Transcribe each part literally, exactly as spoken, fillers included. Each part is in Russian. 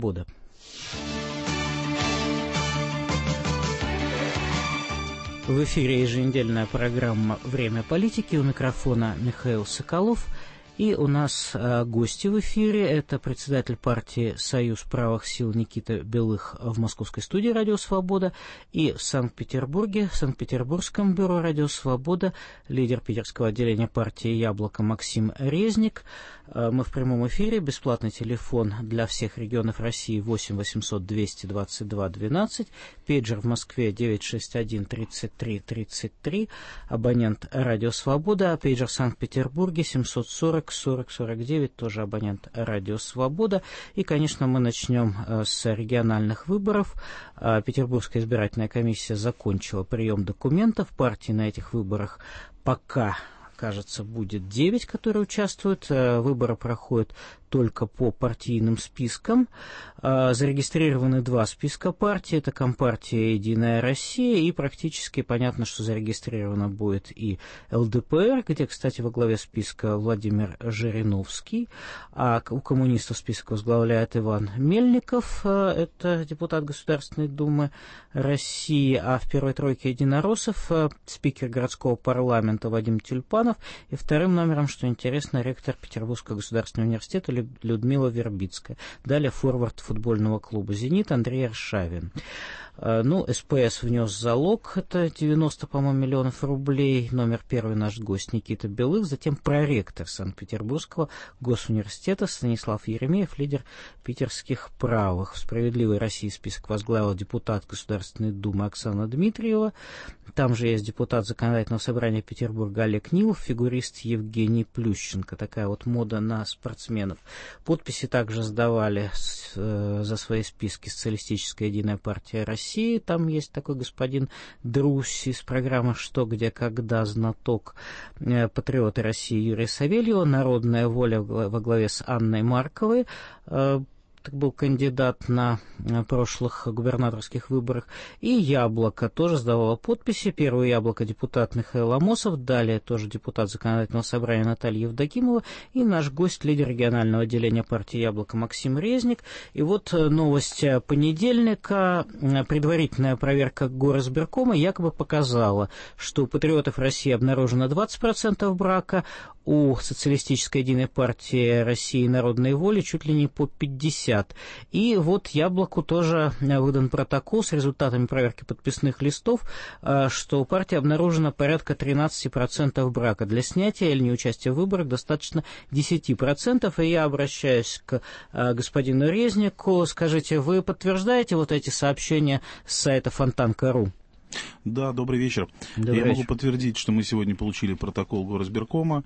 «Свобода». В эфире еженедельная программа «Время политики». У микрофона Михаил Соколов. И у нас э, гости в эфире. Это председатель партии «Союз правых сил» Никита Белых в московской студии «Радио Свобода». И в Санкт-Петербурге, в Санкт-Петербургском бюро «Радио Свобода» лидер питерского отделения партии «Яблоко» Максим Резник. Э, мы в прямом эфире. Бесплатный телефон для всех регионов России восемь восемьсот двести двадцать два двенадцать. Пейджер в Москве девять шесть один тридцать три тридцать три. Абонент «Радио Свобода». Пейджер в Санкт-Петербурге семьсот сорок сорок сорок девять, тоже абонент «Радио Свобода». И, конечно, мы начнем э, с региональных выборов. Э, Петербургская избирательная комиссия закончила прием документов. Партии на этих выборах пока, кажется, будет девять, которые участвуют. Э, выборы проходят только по партийным спискам. Э, зарегистрированы два списка партий. Это Компартия «Единая Россия». И практически понятно, что зарегистрировано будет и эл дэ пэ эр, где, кстати, во главе списка Владимир Жириновский. А у коммунистов список возглавляет Иван Мельников. Э, это депутат Государственной Думы России. А в первой тройке единороссов э, спикер городского парламента Вадим Тюльпанов. И вторым номером, что интересно, ректор Петербургского государственного университета Людмила Вербицкая. Далее форвард футбольного клуба «Зенит» Андрей Аршавин. Ну, эс пэ эс внес залог, это девяносто, по-моему, миллионов рублей. Номер первый наш гость Никита Белых. Затем проректор Санкт-Петербургского госуниверситета Станислав Еремеев, лидер питерских правых. В «Справедливой России» список возглавила депутат Государственной Думы Оксана Дмитриева. Там же есть депутат Законодательного собрания Петербурга Олег Нилов, фигурист Евгений Плющенко. Такая вот мода на спортсменов. Подписи также сдавали с, э, за свои списки Социалистическая единая партия России. Там есть такой господин Друсь из программы «Что, где, когда», знаток, э, патриоты России Юрия Савельева, «Народная воля» во главе с Анной Марковой, э, был кандидат на прошлых губернаторских выборах, и «Яблоко» тоже сдавало подписи. Первое «Яблоко» депутат Михаил Амосов, далее тоже депутат Законодательного собрания Наталья Евдокимова и наш гость, лидер регионального отделения партии «Яблоко» Максим Резник. И вот новость понедельника. Предварительная проверка Горосберкома якобы показала, что у патриотов России обнаружено двадцать процентов брака, у Социалистической единой партии России и Народной воли чуть ли не по пятьдесят. И вот «Яблоку» тоже выдан протокол с результатами проверки подписных листов, что у партии обнаружено порядка тринадцать процентов брака. Для снятия или неучастия в выборах достаточно десять процентов. И я обращаюсь к господину Резнику. Скажите, вы подтверждаете вот эти сообщения с сайта фонтан точка ру? Да, добрый вечер. Добрый Я вечер. могу подтвердить, что мы сегодня получили протокол Горосберкома,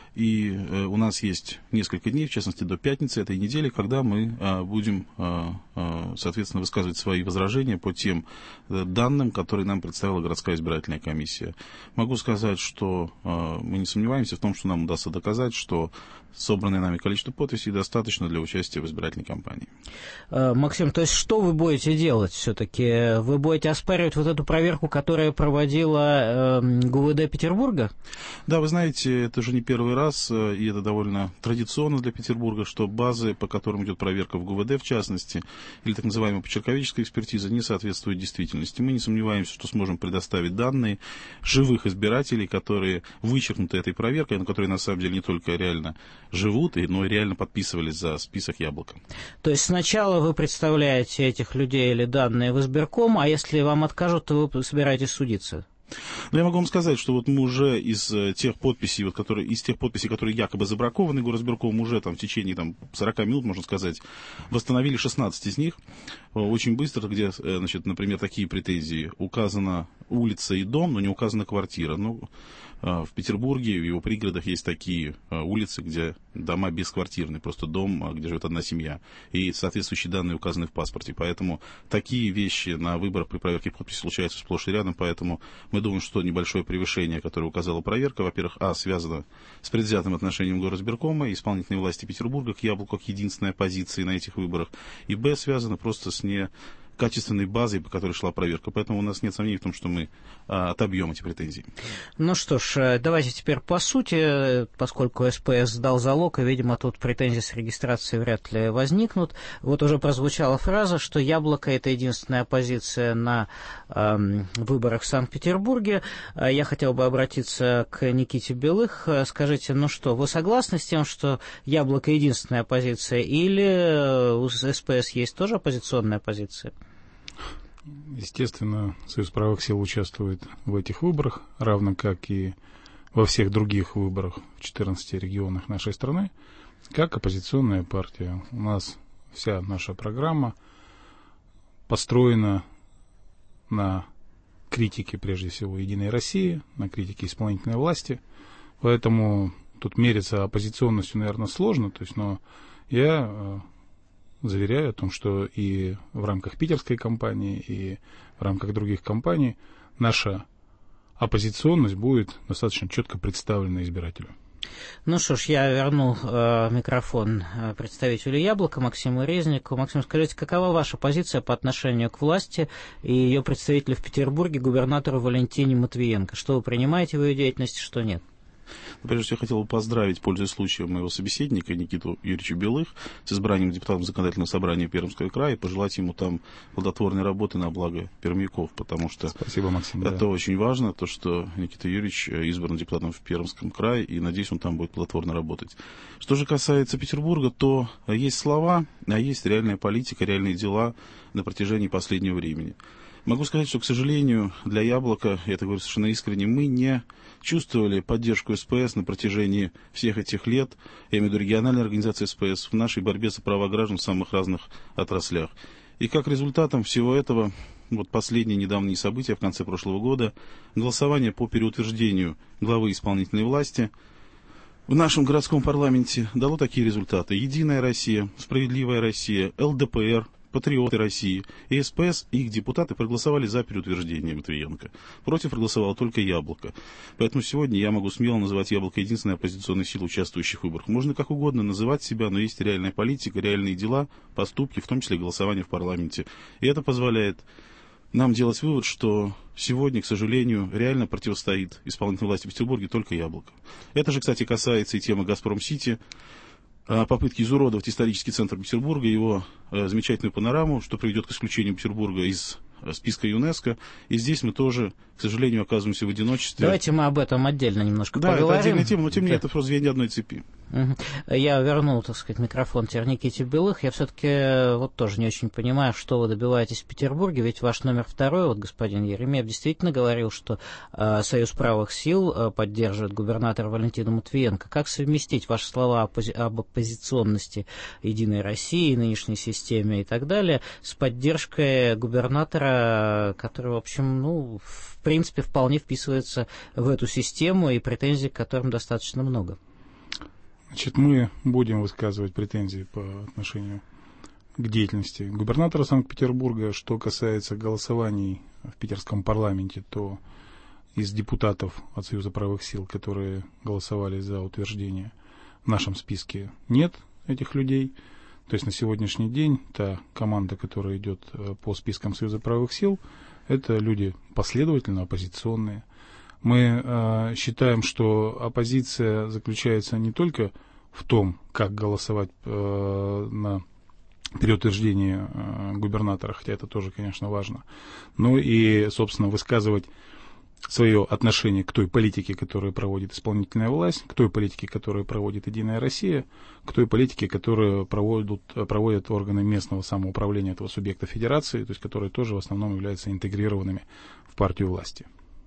и э, у нас есть несколько дней, в частности до пятницы этой недели, когда мы э, будем, э, э, соответственно, высказывать свои возражения по тем э, данным, которые нам представила городская избирательная комиссия. Могу сказать, что э, мы не сомневаемся в том, что нам удастся доказать, что собранное нами количество подписей достаточно для участия в избирательной кампании. Максим, то есть что вы будете делать все-таки? Вы будете оспаривать вот эту проверку, которую проводила э, ГУВД Петербурга? Да, вы знаете, это же не первый раз, и это довольно традиционно для Петербурга, что базы, по которым идет проверка в ГУВД, в частности, или так называемая почерковическая экспертиза, не соответствуют действительности. Мы не сомневаемся, что сможем предоставить данные живых избирателей, которые вычеркнуты этой проверкой, но которые на самом деле не только реально живут, но и реально подписывались за список «Яблоко». То есть сначала вы представляете этих людей или данные в избирком, а если вам откажут, то вы собираетесь судиться? Но я могу вам сказать, что вот мы уже из тех подписей, вот, которые, из тех подписей, которые якобы забракованы Горосберком, уже там, в течение там, сорок минут, можно сказать, восстановили шестнадцать из них очень быстро, где, значит, например, такие претензии. Указана улица и дом, но не указана квартира. Ну, в Петербурге, в его пригородах есть такие улицы, где дома бесквартирные, просто дом, где живет одна семья. И соответствующие данные указаны в паспорте. Поэтому такие вещи на выборах при проверке подписи случаются сплошь и рядом. Поэтому мы думаем, что небольшое превышение, которое указала проверка, во-первых, а, связано с предвзятым отношением Горосберкома и исполнительной власти Петербурга к «Яблоку», к единственной оппозиции на этих выборах, и, б, связано просто с не качественной базой, по которой шла проверка. Поэтому у нас нет сомнений в том, что мы а, отобьем эти претензии. Ну что ж, давайте теперь по сути, поскольку СПС сдал залог, и, видимо, тут претензии с регистрацией вряд ли возникнут. Вот уже прозвучала фраза, что «Яблоко» — это единственная оппозиция на э, выборах в Санкт-Петербурге. Я хотел бы обратиться к Никите Белых. Скажите, ну что, вы согласны с тем, что «Яблоко» — единственная оппозиция, или у СПС есть тоже оппозиционная позиция? Естественно, Союз правых сил участвует в этих выборах, равно как и во всех других выборах в четырнадцати регионах нашей страны, как оппозиционная партия. У нас вся наша программа построена на критике, прежде всего, «Единой России», на критике исполнительной власти, поэтому тут мериться оппозиционностью, наверное, сложно, то есть, но я заверяю о том, что и в рамках питерской кампании, и в рамках других кампаний наша оппозиционность будет достаточно четко представлена избирателю. Ну что ж, я верну э, микрофон представителю «Яблока» Максиму Резнику. Максим, скажите, какова ваша позиция по отношению к власти и ее представителю в Петербурге, губернатору Валентине Матвиенко? Что вы принимаете в ее деятельности, что нет? Прежде всего, я хотел бы поздравить, пользуясь случаем, моего собеседника Никиту Юрьевича Белых с избранием депутатом Законодательного собрания Пермского края и пожелать ему там плодотворной работы на благо пермяков, потому что Спасибо, Максим, это да. очень важно, то, что Никита Юрьевич избран депутатом в Пермском крае, и, надеюсь, он там будет плодотворно работать. Что же касается Петербурга, то есть слова, а есть реальная политика, реальные дела на протяжении последнего времени. Могу сказать, что, к сожалению, для «Яблока», я это говорю совершенно искренне, мы не чувствовали поддержку СПС на протяжении всех этих лет, я имею в виду региональной организации СПС, в нашей борьбе за права граждан в самых разных отраслях. И как результатом всего этого, вот последние недавние события в конце прошлого года, голосование по переутверждению главы исполнительной власти в нашем городском парламенте дало такие результаты. «Единая Россия», «Справедливая Россия», ЛДПР, «Патриоты России» и СПС, их депутаты проголосовали за переутверждение Матвиенко. Против проголосовало только «Яблоко». Поэтому сегодня я могу смело называть «Яблоко» единственной оппозиционной силой, участвующей в выборах. Можно как угодно называть себя, но есть реальная политика, реальные дела, поступки, в том числе голосование в парламенте. И это позволяет нам делать вывод, что сегодня, к сожалению, реально противостоит исполнительной власти в Петербурге только «Яблоко». Это же, кстати, касается и темы «Газпром-Сити», попытки изуродовать исторический центр Петербурга, его э, замечательную панораму, что приведет к исключению Петербурга из э, списка ЮНЕСКО. И здесь мы тоже, к сожалению, оказываемся в одиночестве. Давайте мы об этом отдельно немножко да, поговорим. Да, это отдельная тема, но тем не менее это просто звенья одной цепи. Угу. Я вернул, так сказать, микрофон теперь Никите Белых. Я все-таки вот тоже не очень понимаю, что вы добиваетесь в Петербурге, ведь ваш номер второй, вот господин Еремеев, действительно говорил, что э, Союз правых сил э, поддерживает губернатора Валентину Матвиенко. Как совместить ваши слова оппози- об оппозиционности «Единой России», нынешней системе и так далее, с поддержкой губернатора, который, в общем, ну, в принципе, вполне вписывается в эту систему и претензий к которым достаточно много? Значит, мы будем высказывать претензии по отношению к деятельности губернатора Санкт-Петербурга. Что касается голосований в питерском парламенте, то из депутатов от Союза правых сил, которые голосовали за утверждение в нашем списке, нет этих людей. То есть на сегодняшний день та команда, которая идет по спискам Союза правых сил, это люди последовательно оппозиционные. Мы э, считаем, что оппозиция заключается не только в том, как голосовать э, на переутверждение э, губернатора, хотя это тоже, конечно, важно, но и, собственно, высказывать свое отношение к той политике, которую проводит исполнительная власть, к той политике, которую проводит «Единая Россия», к той политике, которую проводят, проводят органы местного самоуправления этого субъекта федерации, то есть которые тоже в основном являются интегрированными в партию власти.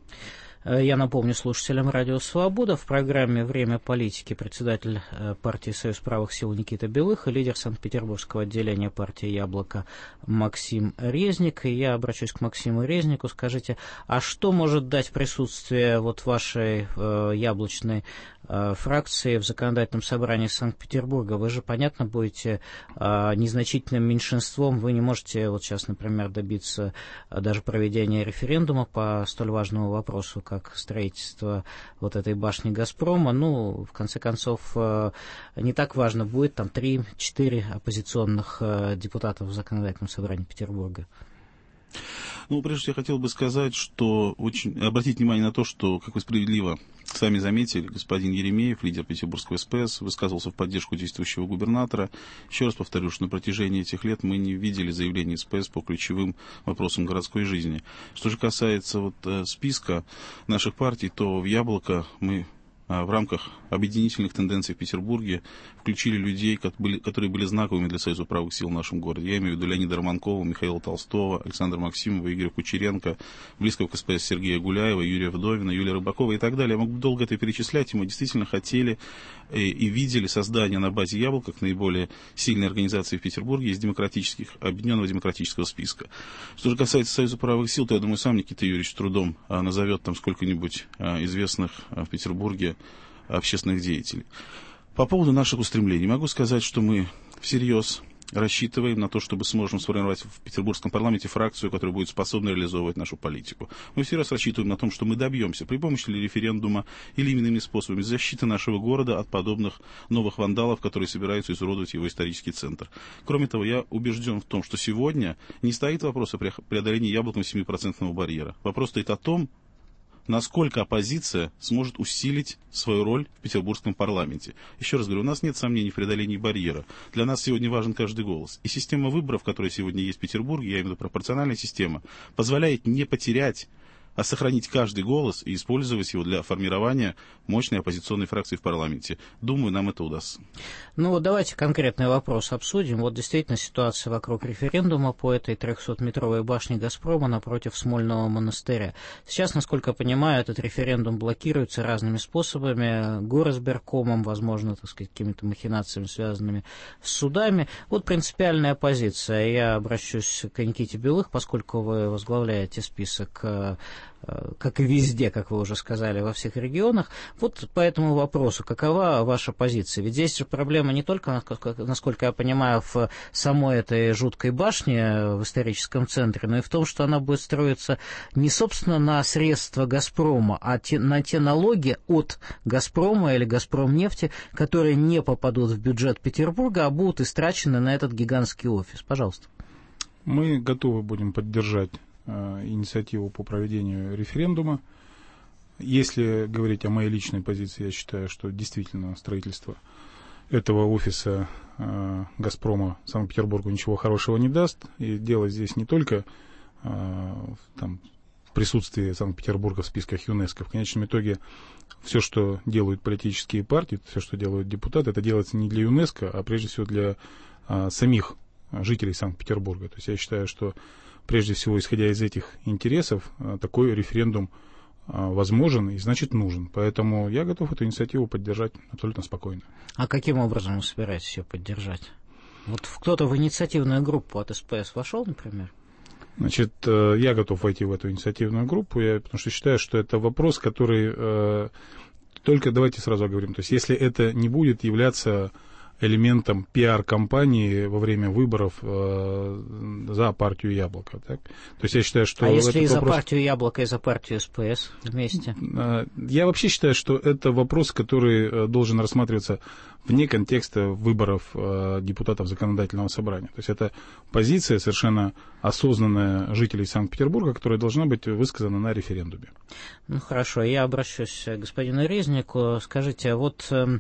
Я напомню слушателям «Радио Свобода» в программе «Время политики» председатель партии «Союз правых сил» Никита Белых и лидер Санкт-Петербургского отделения партии «Яблоко» Максим Резник. И я обращусь к Максиму Резнику. Скажите, а что может дать присутствие вот вашей э, яблочной э, фракции в законодательном собрании Санкт-Петербурга? Вы же, понятно, будете э, незначительным меньшинством. Вы не можете вот сейчас, например, добиться э, даже проведения референдума по столь важному вопросу, как как строительство вот этой башни «Газпрома». Ну, в конце концов, не так важно, будет там три-четыре оппозиционных депутатов в законодательном собрании Петербурга. Ну, прежде всего, я хотел бы сказать, что очень обратить внимание на то, что, как вы справедливо сами заметили, господин Еремеев, лидер Петербургского эс пэ эс, высказывался в поддержку действующего губернатора. Еще раз повторю, что на протяжении этих лет мы не видели заявлений эс пэ эс по ключевым вопросам городской жизни. Что же касается вот, списка наших партий, то в «Яблоко» мы в рамках объединительных тенденций в Петербурге включили людей, которые были знаковыми для Союза правых сил в нашем городе. Я имею в виду Леонида Романкова, Михаила Толстого, Александра Максимова, Игоря Кучеренко, близкого к эс пэ эс Сергея Гуляева, Юрия Вдовина, Юлия Рыбакова и так далее. Я могу долго это перечислять, и мы действительно хотели и, и видели создание на базе «Яблока» как наиболее сильной организации в Петербурге из демократических, объединенного демократического списка. Что же касается Союза правых сил, то я думаю, сам Никита Юрьевич трудом а, назовет там сколько-нибудь а, известных а, в Петербурге общественных деятелей. По поводу наших устремлений могу сказать, что мы всерьез рассчитываем на то, чтобы сможем сформировать в Петербургском парламенте фракцию, которая будет способна реализовывать нашу политику. Мы всерьез рассчитываем на том, что мы добьемся при помощи референдума или иными способами защиты нашего города от подобных новых вандалов, которые собираются изуродовать его исторический центр. Кроме того, я убежден в том, что сегодня не стоит вопрос о преодолении Яблоком семипроцентного барьера. Вопрос стоит о том, насколько оппозиция сможет усилить свою роль в Петербургском парламенте. Еще раз говорю, у нас нет сомнений в преодолении барьера. Для нас сегодня важен каждый голос. И система выборов, которая сегодня есть в Петербурге, я имею в виду пропорциональная система, позволяет не потерять, а сохранить каждый голос и использовать его для формирования мощной оппозиционной фракции в парламенте. Думаю, нам это удастся. Ну вот давайте конкретный вопрос обсудим. Вот действительно ситуация вокруг референдума по этой трехсотметровой башне «Газпрома» напротив Смольного монастыря. Сейчас, насколько я понимаю, этот референдум блокируется разными способами, горосберкомом, возможно, так сказать, какими-то махинациями, связанными с судами. Вот принципиальная позиция. Я обращусь к Никите Белых, поскольку вы возглавляете список, как и везде, как вы уже сказали, во всех регионах. Вот по этому вопросу, какова ваша позиция? Ведь здесь же проблема не только, насколько я понимаю, в самой этой жуткой башне в историческом центре, но и в том, что она будет строиться не, собственно, на средства «Газпрома», а те, на те налоги от «Газпрома» или «Газпромнефти», которые не попадут в бюджет Петербурга, а будут истрачены на этот гигантский офис. Пожалуйста. Мы готовы будем поддержать инициативу по проведению референдума. Если говорить о моей личной позиции, я считаю, что действительно строительство этого офиса э, «Газпрома» Санкт-Петербургу ничего хорошего не даст. И дело здесь не только э, там, в присутствии Санкт-Петербурга в списках ЮНЕСКО. В конечном итоге все, что делают политические партии, все, что делают депутаты, это делается не для ЮНЕСКО, а прежде всего для э, самих жителей Санкт-Петербурга. То есть я считаю, что прежде всего, исходя из этих интересов, такой референдум возможен и, значит, нужен. Поэтому я готов эту инициативу поддержать абсолютно спокойно. А каким образом вы собираетесь ее поддержать? Вот кто-то в инициативную группу от эс пэ эс вошел, например? Значит, я готов войти в эту инициативную группу, я, потому что считаю, что это вопрос, который... Только давайте сразу оговорим. То есть, если это не будет являться элементом пиар-кампании во время выборов э, за партию «Яблоко». Так? То есть я считаю, что... А если и за вопрос... партию «Яблоко», и за партию эс пэ эс вместе? Я вообще считаю, что это вопрос, который должен рассматриваться вне контекста выборов э, депутатов законодательного собрания. То есть это позиция совершенно осознанная жителей Санкт-Петербурга, которая должна быть высказана на референдуме. Ну хорошо, я обращусь к господину Резнику. Скажите, вот э,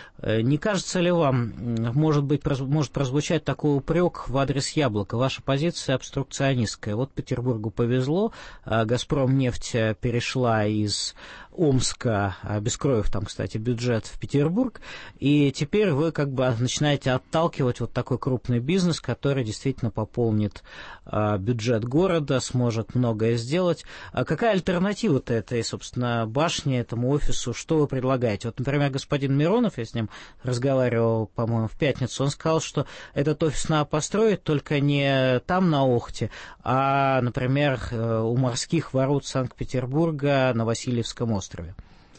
не кажется ли вам, может быть, проз, может прозвучать такой упрек в адрес «Яблока»? Ваша позиция обструкционистская. Вот Петербургу повезло, «Газпромнефть» перешла из Омска, обескроив там, кстати, бюджет в Петербург, и теперь вы как бы начинаете отталкивать вот такой крупный бизнес, который действительно пополнит а, бюджет города, сможет многое сделать. А какая альтернатива-то этой, собственно, башне, этому офису? Что вы предлагаете? Вот, например, господин Миронов, я с ним разговаривал, по-моему, в пятницу, он сказал, что этот офис надо построить только не там, на Охте, а, например, у морских ворот Санкт-Петербурга на Васильевском острове. острове?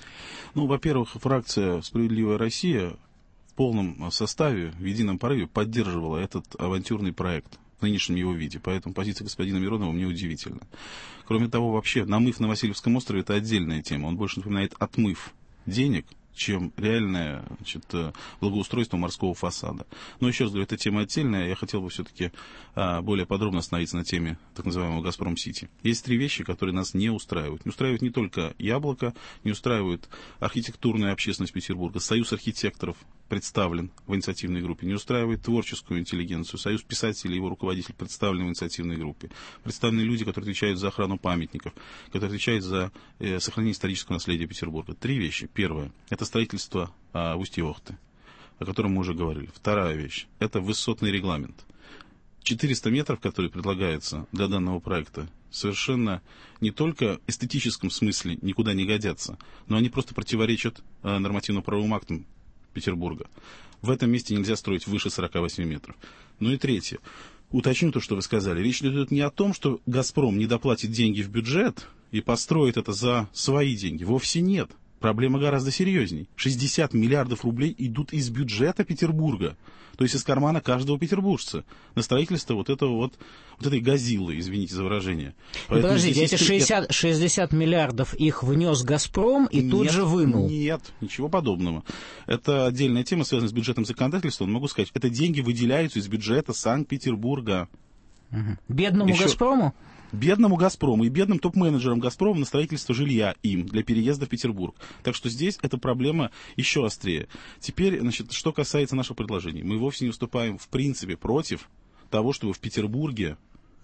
Ну, во-первых, фракция «Справедливая Россия» в полном составе, в едином порыве поддерживала этот авантюрный проект в нынешнем его виде. Поэтому позиция господина Миронова мне удивительна. Кроме того, вообще, намыв на Васильевском острове – это отдельная тема. Он больше напоминает отмыв денег чем реальное, значит, благоустройство морского фасада. Но еще раз говорю, эта тема отдельная. Я хотел бы все-таки а, более подробно остановиться на теме так называемого «Газпром-Сити». Есть три вещи, которые нас не устраивают. Не устраивает не только «Яблоко», не устраивает архитектурная общественность Петербурга, Союз архитекторов представлен в инициативной группе, не устраивает творческую интеллигенцию, Союз писателей, его руководитель представлен в инициативной группе, представлены люди, которые отвечают за охрану памятников, которые отвечают за э, сохранение исторического наследия Петербурга. Три вещи. Первое – это строительство а, в Устье-Охты, о котором мы уже говорили. Вторая вещь – это высотный регламент. четыреста метров, которые предлагаются для данного проекта, совершенно не только в эстетическом смысле никуда не годятся, но они просто противоречат а, нормативно-правовым актам Петербурга. В этом месте нельзя строить выше сорока восьми метров. Ну и третье. Уточню то, что вы сказали. Речь идет не о том, что «Газпром» не доплатит деньги в бюджет и построит это за свои деньги. Вовсе нет. Проблема гораздо серьезней. шестьдесят миллиардов рублей идут из бюджета Петербурга, то есть из кармана каждого петербуржца, на строительство вот этого вот, вот этой газилы, извините за выражение. Поэтому подождите, эти шестьдесят, шестьдесят миллиардов их внес «Газпром» и нет, тут же вынул? Нет, ничего подобного. Это отдельная тема, связанная с бюджетным законодательством. Могу сказать, это деньги выделяются из бюджета Санкт-Петербурга. Угу. Бедному Еще... «Газпрому»? Бедному «Газпрому» и бедным топ-менеджерам «Газпрома» на строительство жилья им для переезда в Петербург. Так что здесь эта проблема еще острее. Теперь, значит, что касается нашего предложения. Мы вовсе не выступаем в принципе против того, чтобы в Петербурге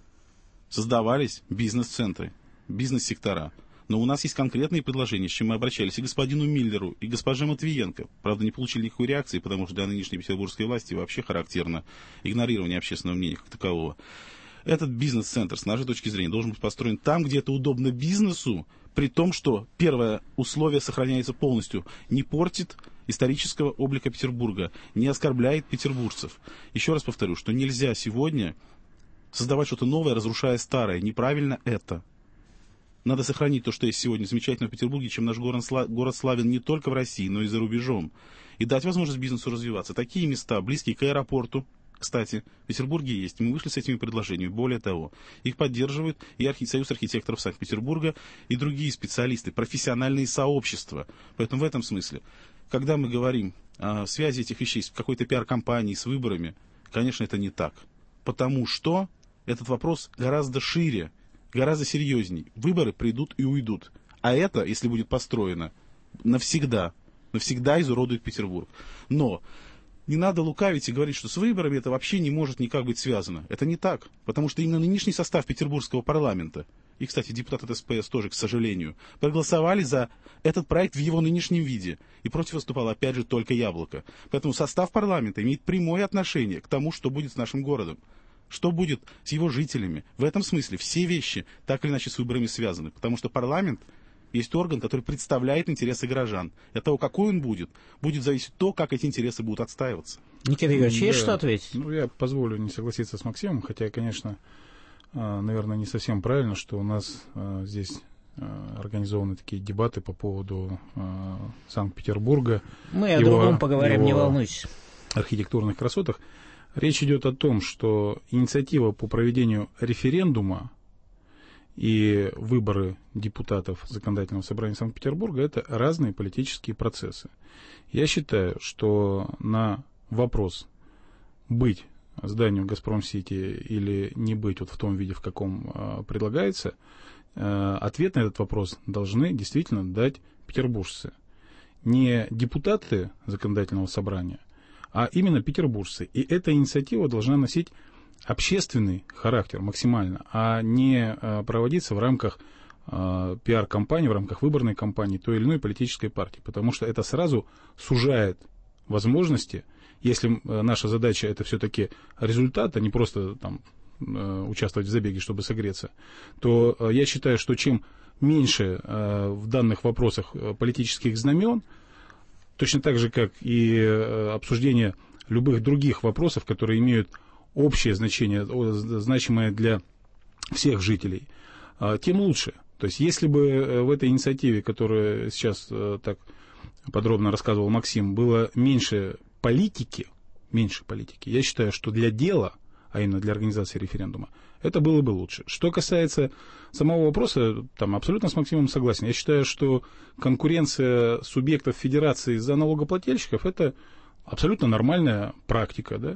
создавались бизнес-центры, бизнес-сектора. Но у нас есть конкретные предложения, с чем мы обращались и к господину Миллеру, и к госпоже Матвиенко. Правда, не получили никакой реакции, потому что для нынешней петербургской власти вообще характерно игнорирование общественного мнения как такового. Этот бизнес-центр, с нашей точки зрения, должен быть построен там, где это удобно бизнесу, при том, что первое условие сохраняется полностью, не портит исторического облика Петербурга, не оскорбляет петербуржцев. Еще раз повторю, что нельзя сегодня создавать что-то новое, разрушая старое. Неправильно это. Надо сохранить то, что есть сегодня замечательно в Петербурге, чем наш город, город славен не только в России, но и за рубежом. И дать возможность бизнесу развиваться. Такие места, близкие к аэропорту, кстати, в Петербурге есть. Мы вышли с этими предложениями. Более того, их поддерживают и архи... Союз архитекторов Санкт-Петербурга, и другие специалисты, профессиональные сообщества. Поэтому в этом смысле, когда мы говорим о связи этих вещей с какой-то пиар-компанией, с выборами, конечно, это не так. Потому что этот вопрос гораздо шире, гораздо серьезней. Выборы придут и уйдут. А это, если будет построено, навсегда, навсегда изуродует Петербург. Но не надо лукавить и говорить, что с выборами это вообще не может никак быть связано. Это не так, потому что именно нынешний состав Петербургского парламента, и, кстати, депутаты от эс пэ эс тоже, к сожалению, проголосовали за этот проект в его нынешнем виде, и против выступало, опять же, только «Яблоко». Поэтому состав парламента имеет прямое отношение к тому, что будет с нашим городом, что будет с его жителями. В этом смысле все вещи так или иначе с выборами связаны, потому что парламент есть орган, который представляет интересы горожан. И от того, какой он будет, будет зависеть то, как эти интересы будут отстаиваться. Никита Григорьевич, да. Есть что ответить? Ну, я позволю не согласиться с Максимом, хотя, конечно, наверное, не совсем правильно, что у нас здесь организованы такие дебаты по поводу Санкт-Петербурга. Мы о другом поговорим, не волнуйтесь. Архитектурных красотах. Речь идет о том, что инициатива по проведению референдума и выборы депутатов Законодательного собрания Санкт-Петербурга – это разные политические процессы. Я считаю, что на вопрос быть зданию «Газпром-Сити» или не быть вот в том виде, в каком э, предлагается, э, ответ на этот вопрос должны действительно дать петербуржцы. Не депутаты Законодательного собрания, а именно петербуржцы. И эта инициатива должна носить общественный характер максимально, а не а, проводиться в рамках а, пиар-кампании, в рамках выборной кампании той или иной политической партии, потому что это сразу сужает возможности, если а, наша задача это все-таки результат, а не просто там, а, участвовать в забеге, чтобы согреться, то а, я считаю, что чем меньше а, в данных вопросах а, политических знамен, точно так же, как и а, обсуждение любых других вопросов, которые имеют общее значение, значимое для всех жителей, тем лучше. То есть, если бы в этой инициативе, которую сейчас так подробно рассказывал Максим, было меньше политики, меньше политики, я считаю, что для дела а именно для организации референдума, это было бы лучше. Что касается самого вопроса, там абсолютно с Максимом согласен. Я считаю, что конкуренция субъектов федерации за налогоплательщиков – это абсолютно нормальная практика, да?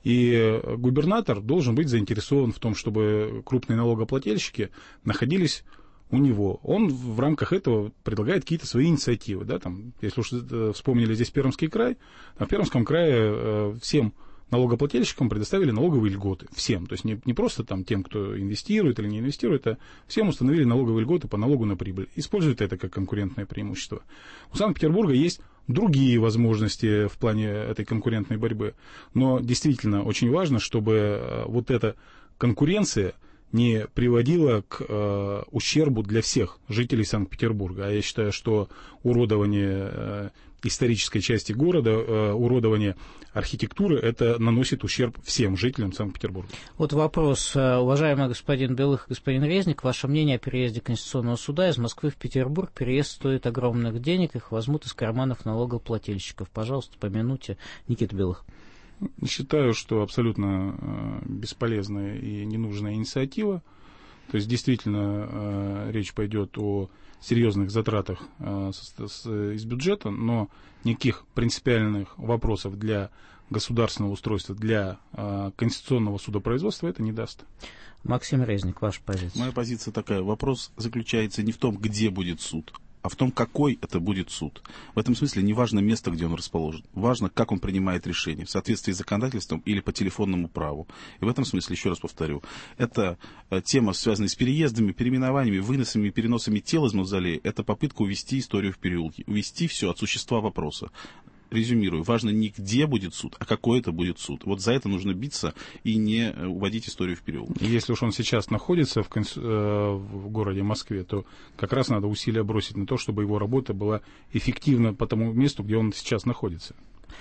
И губернатор должен быть заинтересован в том, чтобы крупные налогоплательщики находились у него. Он в рамках этого предлагает какие-то свои инициативы. Да? Там, если уж вспомнили здесь Пермский край, в Пермском крае всем налогоплательщикам предоставили налоговые льготы. Всем. То есть не, не просто там, тем, кто инвестирует или не инвестирует, а всем установили налоговые льготы по налогу на прибыль. Используют это как конкурентное преимущество. У Санкт-Петербурга есть другие возможности в плане этой конкурентной борьбы. Но действительно очень важно, чтобы вот эта конкуренция не приводила к э, ущербу для всех жителей Санкт-Петербурга. А я считаю, что уродование э, исторической части города, э, уродование архитектуры, это наносит ущерб всем жителям Санкт-Петербурга. Вот вопрос, уважаемый господин Белых и господин Резник, ваше мнение о переезде Конституционного суда из Москвы в Петербург? Переезд стоит огромных денег, их возьмут из карманов налогоплательщиков. Пожалуйста, по минуте. Никита Белых. Считаю, что абсолютно э, бесполезная и ненужная инициатива. То есть, действительно, э, речь пойдет о серьезных затратах э, с, с, из бюджета, но никаких принципиальных вопросов для государственного устройства, для э, конституционного судопроизводства это не даст. Максим Резник, ваша позиция. Моя позиция такая. Вопрос заключается не в том, где будет суд, а в том, какой это будет суд. В этом смысле не важно место, где он расположен. Важно, как он принимает решения, в соответствии с законодательством или по телефонному праву. И в этом смысле, еще раз повторю, это тема, связанная с переездами, переименованиями, выносами, переносами тел из мавзолея, это попытка увести историю в переулки, увести все от существа вопроса. Резюмирую, важно не где будет суд, а какой это будет суд. Вот за это нужно биться и не уводить историю в переулок. Если уж он сейчас находится в, конс... в городе Москве, то как раз надо усилия бросить на то, чтобы его работа была эффективна по тому месту, где он сейчас находится.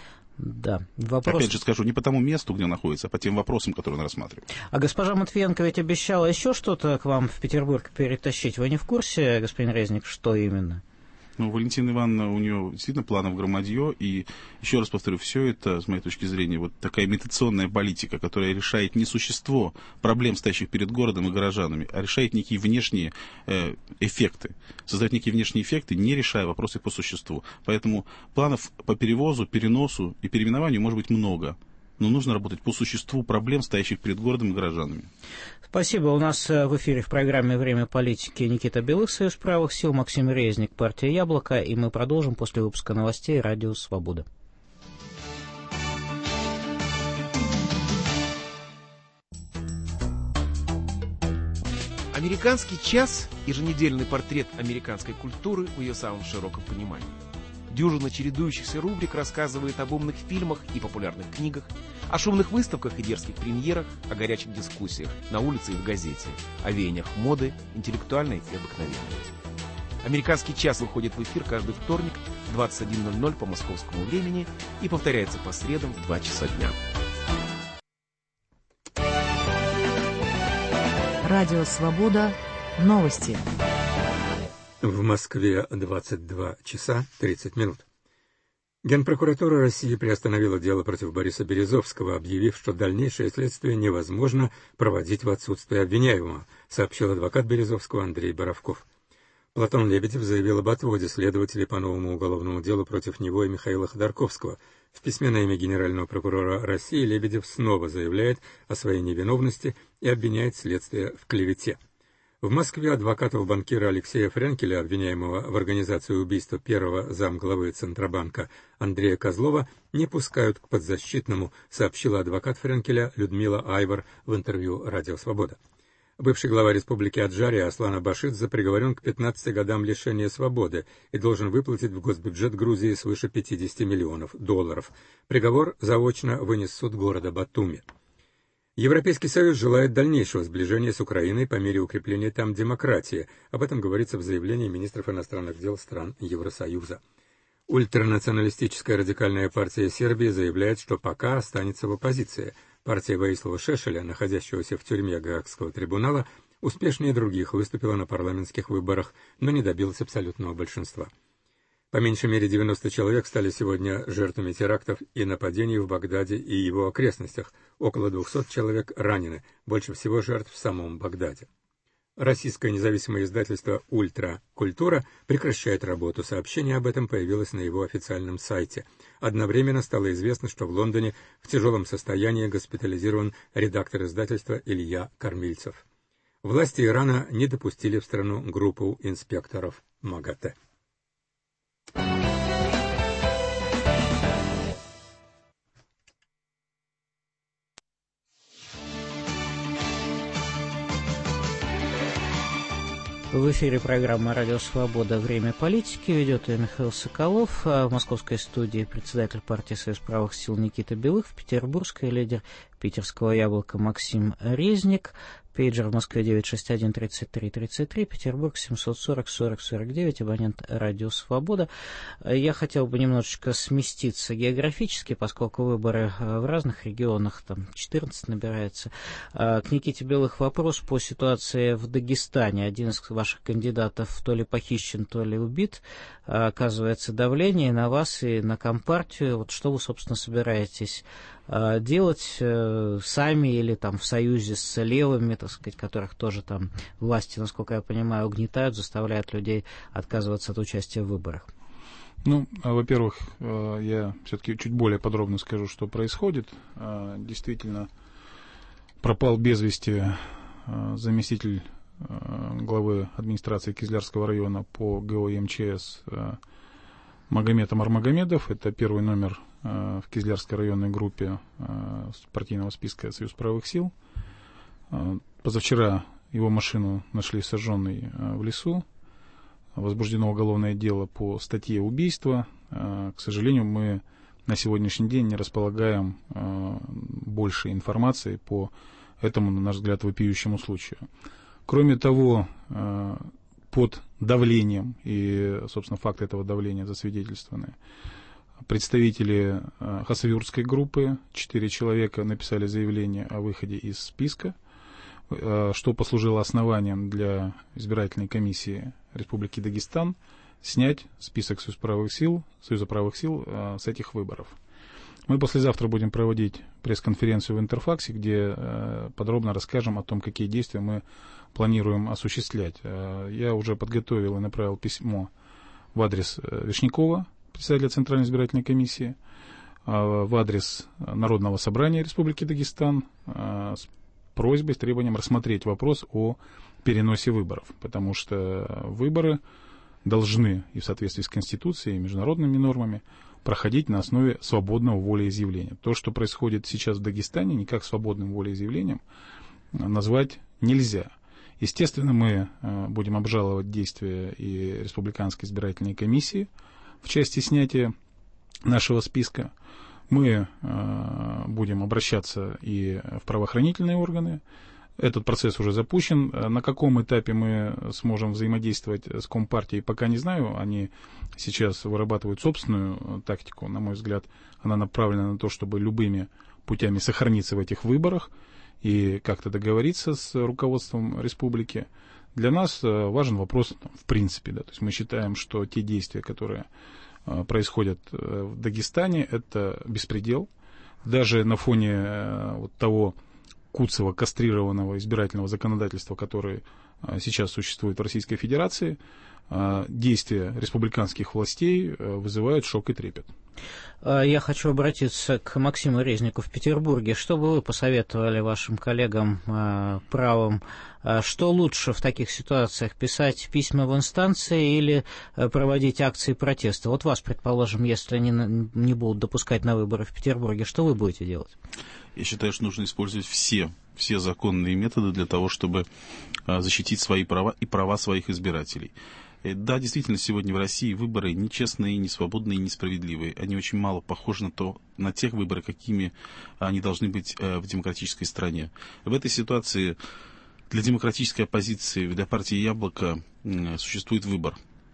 Да. Вопрос... Опять же скажу, не по тому месту, где он находится, а по тем вопросам, которые он рассматривает. А госпожа Матвиенко ведь обещала еще что-то к вам в Петербург перетащить. Вы не в курсе, господин Резник, что именно? Ну, Валентина Ивановна, у нее действительно планов громадье, и еще раз повторю, все это, с моей точки зрения, вот такая имитационная политика, которая решает не существо проблем, стоящих перед городом и горожанами, а решает некие внешние э, эффекты, создает некие внешние эффекты, не решая вопросы по существу. Поэтому планов по перевозу, переносу и переименованию может быть много, но нужно работать по существу проблем, стоящих перед городом и горожанами. Спасибо. У нас в эфире в программе «Время политики» Никита Белых, Союз правых сил, Максим Резник, партия «Яблоко», и мы продолжим после выпуска новостей «Радио Свобода». «Американский час» – еженедельный портрет американской культуры в ее самом широком понимании. Дюжина чередующихся рубрик рассказывает об умных фильмах и популярных книгах, о шумных выставках и дерзких премьерах, о горячих дискуссиях на улице и в газете, о веяниях моды, интеллектуальной и обыкновенной. «Американский час» выходит в эфир каждый вторник в двадцать один ноль ноль по московскому времени и повторяется по средам в два часа дня. Радио «Свобода». Новости. В Москве двадцать два часа тридцать минут. Генпрокуратура России приостановила дело против Бориса Березовского, объявив, что дальнейшее следствие невозможно проводить в отсутствие обвиняемого, сообщил адвокат Березовского Андрей Боровков. Платон Лебедев заявил об отводе следователей по новому уголовному делу против него и Михаила Ходорковского. В письме на имя генерального прокурора России Лебедев снова заявляет о своей невиновности и обвиняет следствие в клевете. В Москве адвокатов банкира Алексея Френкеля, обвиняемого в организации убийства первого замглавы Центробанка Андрея Козлова, не пускают к подзащитному, сообщила адвокат Френкеля Людмила Айвар в интервью «Радио Свобода». Бывший глава республики Аджария Аслан Абашидзе приговорен к пятнадцати годам лишения свободы и должен выплатить в госбюджет Грузии свыше пятидесяти миллионов долларов. Приговор заочно вынес суд города Батуми. Европейский Союз желает дальнейшего сближения с Украиной по мере укрепления там демократии. Об этом говорится в заявлении министров иностранных дел стран Евросоюза. Ультранационалистическая радикальная партия Сербии заявляет, что пока останется в оппозиции. Партия Воислава Шешеля, находящегося в тюрьме Гаагского трибунала, успешнее других выступила на парламентских выборах, но не добилась абсолютного большинства. По меньшей мере девяносто человек стали сегодня жертвами терактов и нападений в Багдаде и его окрестностях. Около двухсот человек ранены, больше всего жертв в самом Багдаде. Российское независимое издательство «Ультра Культура» прекращает работу. Сообщение об этом появилось на его официальном сайте. Одновременно стало известно, что в Лондоне в тяжелом состоянии госпитализирован редактор издательства Илья Кормильцев. Власти Ирана не допустили в страну группу инспекторов МАГАТЭ. В эфире программа «Радио Свобода. Время политики». Ведет ее Михаил Соколов. В московской студии председатель партии «Союз правых сил» Никита Белых. В петербургской лидер питерского «Яблока» Максим Резник. Пейджер в Москве девять шесть один тридцать три тридцать три, Петербург семьсот сорок сорок сорок девять, абонент «Радио Свобода». Я хотел бы немножечко сместиться географически, поскольку выборы в разных регионах, там четырнадцать набирается. К Никите Белых вопрос по ситуации в Дагестане. Один из ваших кандидатов то ли похищен, то ли убит. Оказывается, давление на вас и на Компартию. Вот что вы, собственно, собираетесь делать э, сами или там в союзе с левыми, так сказать, которых тоже там власти, насколько я понимаю, угнетают, заставляют людей отказываться от участия в выборах? Ну, во-первых, э, я все-таки чуть более подробно скажу, что происходит. Э, действительно, пропал без вести э, заместитель э, главы администрации Кизлярского района по ГО МЧС э, Магомед Амар-Магомедов. Это первый номер в Кизлярской районной группе партийного списка «Союз правых сил». Позавчера его машину нашли сожженной в лесу. Возбуждено уголовное дело по статье убийства. К сожалению, мы на сегодняшний день не располагаем больше информации по этому, на наш взгляд, вопиющему случаю. Кроме того, под давлением, и, собственно, факты этого давления засвидетельствованы, представители э, хасавюртской группы, четыре человека написали заявление о выходе из списка, э, что послужило основанием для избирательной комиссии Республики Дагестан снять список Союза правых сил, Союза правых сил э, с этих выборов. Мы послезавтра будем проводить пресс-конференцию в Интерфаксе, где э, подробно расскажем о том, какие действия мы планируем осуществлять. Э, я уже подготовил и направил письмо в адрес э, Вишнякова, председателя Центральной избирательной комиссии, в адрес Народного собрания Республики Дагестан с просьбой, с требованием рассмотреть вопрос о переносе выборов, потому что выборы должны и в соответствии с Конституцией и международными нормами проходить на основе свободного волеизъявления. То, что происходит сейчас в Дагестане, никак свободным волеизъявлением назвать нельзя. Естественно, мы будем обжаловать действия и Республиканской избирательной комиссии в части снятия нашего списка. Мы э, будем обращаться и в правоохранительные органы. Этот процесс уже запущен. На каком этапе мы сможем взаимодействовать с Компартией, пока не знаю. Они сейчас вырабатывают собственную тактику. На мой взгляд, она направлена на то, чтобы любыми путями сохраниться в этих выборах и как-то договориться с руководством республики. Для нас важен вопрос в принципе. Да, то есть мы считаем, что те действия, которые происходят в Дагестане, это беспредел. Даже на фоне вот того куцого, кастрированного избирательного законодательства, которое сейчас существует в Российской Федерации, действия республиканских властей вызывают шок и трепет. Я хочу обратиться к Максиму Резнику в Петербурге. Что бы вы посоветовали вашим коллегам правым? Что лучше в таких ситуациях, писать письма в инстанции или проводить акции протеста? Вот вас, предположим, если они не будут допускать на выборы в Петербурге, что вы будете делать? Я считаю, что нужно использовать все, все законные методы для того, чтобы защитить свои права и права своих избирателей. Да, действительно, сегодня в России выборы нечестные, несвободные, несправедливые. Они очень мало похожи на, то, на тех выборы, какими они должны быть в демократической стране. В этой ситуации для демократической оппозиции, для партии «Яблоко» существует выбор.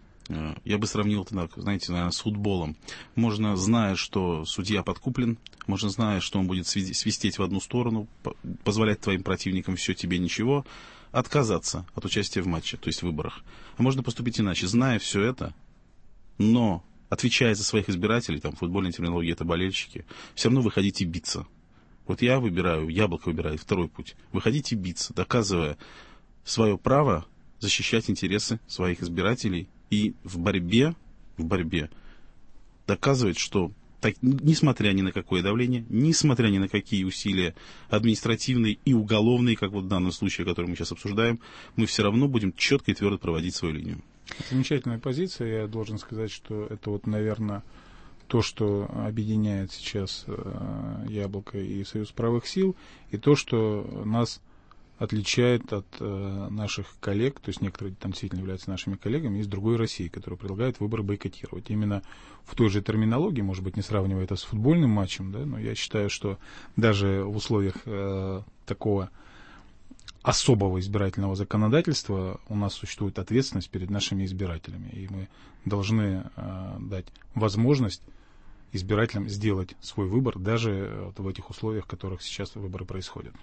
Я бы сравнил это, знаете, наверное, с футболом. Можно, зная, что судья подкуплен, можно, зная, что он будет свистеть в одну сторону, позволять твоим противникам все, тебе ничего, отказаться от участия в матче, то есть в выборах. А можно поступить иначе. Зная все это, но, отвечая за своих избирателей, там, в футбольной терминологии это болельщики, все равно выходите биться. Вот я выбираю, Яблоко выбирает второй путь. Выходите биться, доказывая свое право защищать интересы своих избирателей и в борьбе, в борьбе доказывать, что так, несмотря ни на какое давление, несмотря ни на какие усилия административные и уголовные, как вот в данном случае, который мы сейчас обсуждаем, мы все равно будем четко и твердо проводить свою линию. Замечательная позиция. Я должен сказать, что это вот, наверное, то, что объединяет сейчас э, Яблоко и Союз правых сил, и то, что нас отличает от э, наших коллег, то есть некоторые там действительно являются нашими коллегами, из другой России, которые предлагают выборы бойкотировать. Именно в той же терминологии, может быть, не сравнивая это с футбольным матчем, да, но я считаю, что даже в условиях э, такого особого избирательного законодательства у нас существует ответственность перед нашими избирателями, и мы должны э, дать возможность избирателям сделать свой выбор даже вот в этих условиях, в которых сейчас выборы происходят.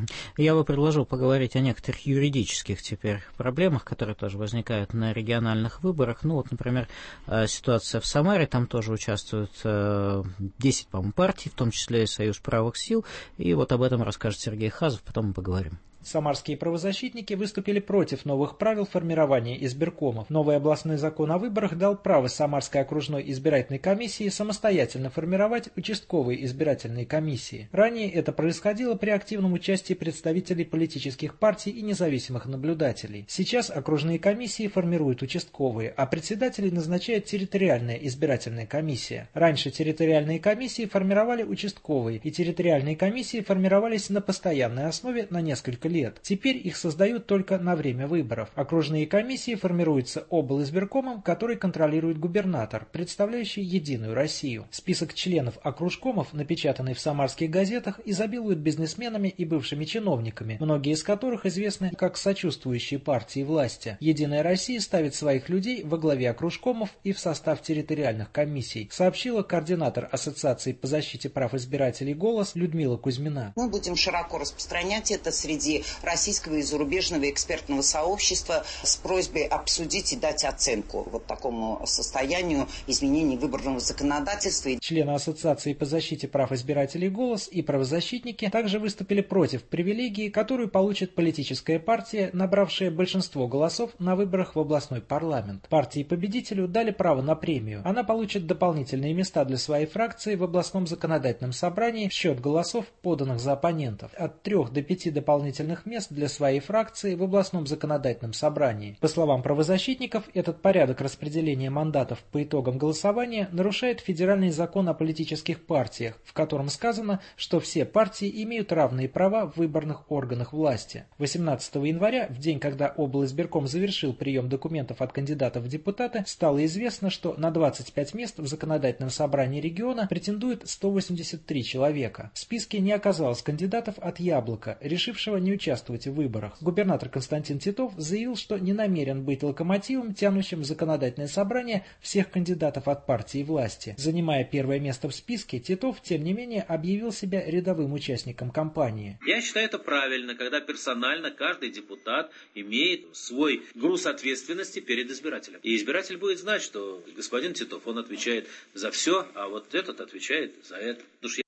Я бы предложил поговорить о некоторых юридических теперь проблемах, которые тоже возникают на региональных выборах. Ну вот, например, ситуация в Самаре, там тоже участвуют десять, по-моему, партий, в том числе и Союз правых сил, и вот об этом расскажет Сергей Хазов, потом мы поговорим. Самарские правозащитники выступили против новых правил формирования избиркомов. Новый областной закон о выборах дал право Самарской окружной избирательной комиссии самостоятельно формировать участковые избирательные комиссии. Ранее это происходило при активном участии представителей политических партий и независимых наблюдателей. Сейчас окружные комиссии формируют участковые, а председателей назначает территориальная избирательная комиссия. Раньше территориальные комиссии формировали участковые, и территориальные комиссии формировались на постоянной основе на несколько лет. Теперь их создают только на время выборов. Окружные комиссии формируются облизбиркомом, который контролирует губернатор, представляющий Единую Россию. Список членов окружкомов, напечатанный в самарских газетах, изобилует бизнесменами и бывшими чиновниками, многие из которых известны как сочувствующие партии власти. Единая Россия ставит своих людей во главе окружкомов и в состав территориальных комиссий, сообщила координатор Ассоциации по защите прав избирателей «Голос» Людмила Кузьмина. Мы будем широко распространять это среди российского и зарубежного экспертного сообщества с просьбой обсудить и дать оценку вот такому состоянию изменений выборного законодательства. Члены Ассоциации по защите прав избирателей «Голос» и правозащитники также выступили против привилегии, которую получит политическая партия, набравшая большинство голосов на выборах в областной парламент. Партии-победителю дали право на премию. Она получит дополнительные места для своей фракции в областном законодательном собрании в счет голосов, поданных за оппонентов. От трех до пяти дополнительных мест для своей фракции в областном законодательном собрании. По словам правозащитников, этот порядок распределения мандатов по итогам голосования нарушает федеральный закон о политических партиях, в котором сказано, что все партии имеют равные права в выборных органах власти. восемнадцатого января, в день, когда облизбирком завершил прием документов от кандидатов в депутаты, стало известно, что на двадцать пять мест в законодательном собрании региона претендует сто восемьдесят три человека. В списке не оказалось кандидатов от «Яблока», решившего не участвовать в выборах. Губернатор Константин Титов заявил, что не намерен быть локомотивом, тянущим в законодательное собрание всех кандидатов от партии власти. Занимая первое место в списке, Титов, тем не менее, объявил себя рядовым участником кампании. Я считаю это правильно, когда персонально каждый депутат имеет свой груз ответственности перед избирателем. И избиратель будет знать, что господин Титов, он отвечает за все, а вот этот отвечает за это.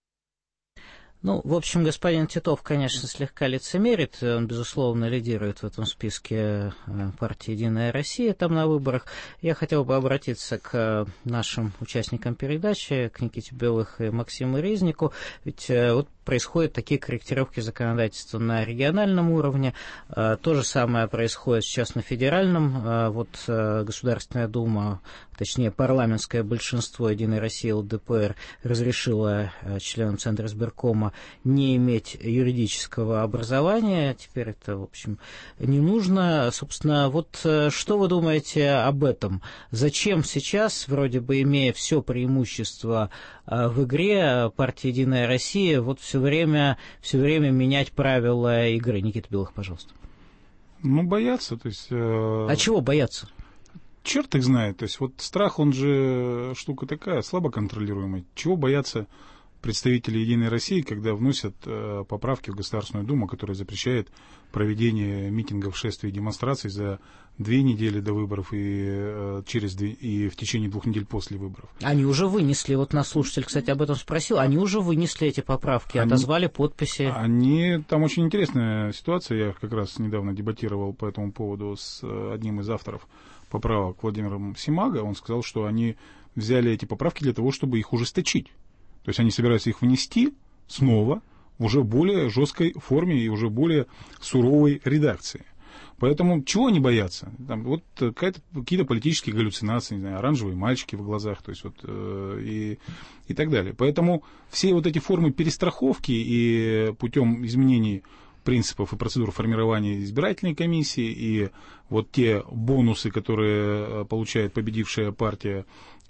Ну, в общем, господин Титов, конечно, слегка лицемерит, он, безусловно, лидирует в этом списке партии «Единая Россия» там на выборах. Я хотел бы обратиться к нашим участникам передачи, к Никите Белых и Максиму Резнику, ведь вот происходят такие корректировки законодательства на региональном уровне. То же самое происходит сейчас на федеральном. Вот Государственная Дума, точнее парламентское большинство Единой России ЛДПР разрешило членам Центра избиркома не иметь юридического образования. Теперь это, в общем, не нужно. Собственно, вот что вы думаете об этом? Зачем сейчас, вроде бы имея все преимущество в игре, партия «Единая Россия» вот все время, все время менять правила игры? Никита Белых, пожалуйста. Ну, боятся, то есть... Э... А чего бояться? Черт их знает, то есть вот страх, он же штука такая, слабо контролируемая. Чего бояться представители «Единой России», когда вносят э, поправки в Государственную Думу, которая запрещает проведение митингов, шествий и демонстраций за две недели до выборов и, э, через две, и в течение двух недель после выборов. Они уже вынесли, вот наш слушатель, кстати, об этом спросил, они уже вынесли эти поправки, они, отозвали подписи. Они, там очень интересная ситуация, я как раз недавно дебатировал по этому поводу с одним из авторов поправок, Владимиром Симаго. Он сказал, что они взяли эти поправки для того, чтобы их ужесточить. То есть они собираются их внести снова в уже более жесткой форме и уже более суровой редакции. Поэтому чего они боятся? Там, вот какие-то политические галлюцинации, не знаю, оранжевые мальчики в глазах, то есть вот, э, и, и так далее. Поэтому все вот эти формы перестраховки и путем изменений принципов и процедур формирования избирательной комиссии и вот те бонусы, которые получает победившая партия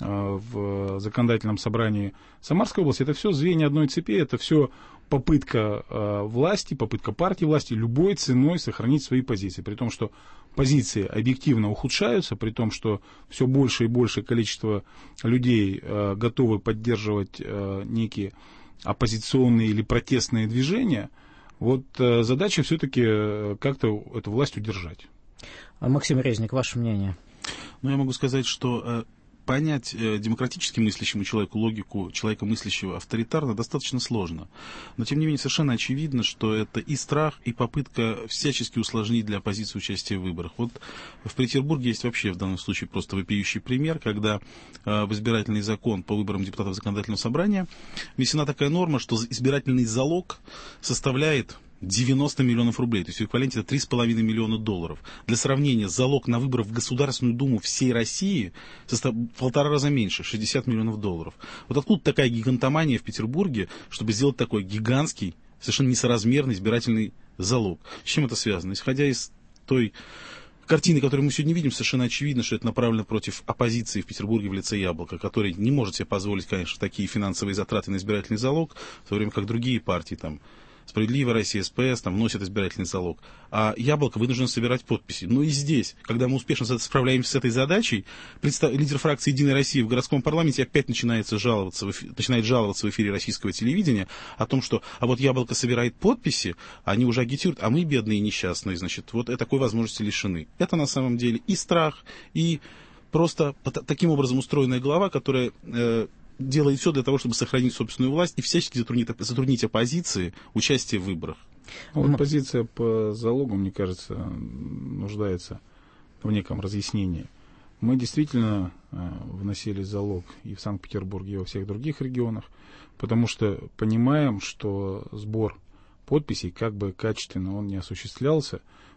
в законодательном собрании Самарской области, это все звенья одной цепи, это все попытка власти, попытка партии власти любой ценой сохранить свои позиции, при том, что позиции объективно ухудшаются, при том, что все больше и большее количество людей готовы поддерживать некие оппозиционные или протестные движения. Вот э, задача все-таки как-то эту власть удержать. Максим Резник, ваше мнение? Ну, я могу сказать, что э, понять э, демократически мыслящему человеку логику человека мыслящего авторитарно достаточно сложно. Но, тем не менее, совершенно очевидно, что это и страх, и попытка всячески усложнить для оппозиции участие в выборах. Вот в Петербурге есть вообще в данном случае просто вопиющий пример, когда э, в избирательный закон по выборам депутатов законодательного собрания внесена такая норма, что избирательный залог составляет девяносто миллионов рублей, то есть в эквиваленте это три с половиной миллиона долларов. Для сравнения, залог на выборы в Государственную Думу всей России состав... в полтора раза меньше, шестьдесят миллионов долларов. Вот откуда такая гигантомания в Петербурге, чтобы сделать такой гигантский, совершенно несоразмерный избирательный залог? С чем это связано? Исходя из той картины, которую мы сегодня видим, совершенно очевидно, что это направлено против оппозиции в Петербурге в лице Яблока, который не может себе позволить, конечно, такие финансовые затраты на избирательный залог, в то время как другие партии, там, Справедливая Россия, СПС, там, вносят избирательный залог. А Яблоко вынуждено собирать подписи. Но и здесь, когда мы успешно справляемся с этой задачей, представ... лидер фракции «Единой России» в городском парламенте опять начинается жаловаться в эфи... начинает жаловаться в эфире российского телевидения о том, что а вот Яблоко собирает подписи, они уже агитируют, а мы, бедные и несчастные, значит, вот такой возможности лишены. Это на самом деле и страх, и просто таким образом устроенная голова, которая... Э, делает все для того, чтобы сохранить собственную власть и всячески затруднить, затруднить оппозиции участие в выборах. Вот позиция по залогу, мне кажется, нуждается в неком разъяснении. Мы действительно вносили залог и в Санкт-Петербурге, и во всех других регионах, потому что понимаем, что сбор подписей, как бы качественно он не осуществлялся,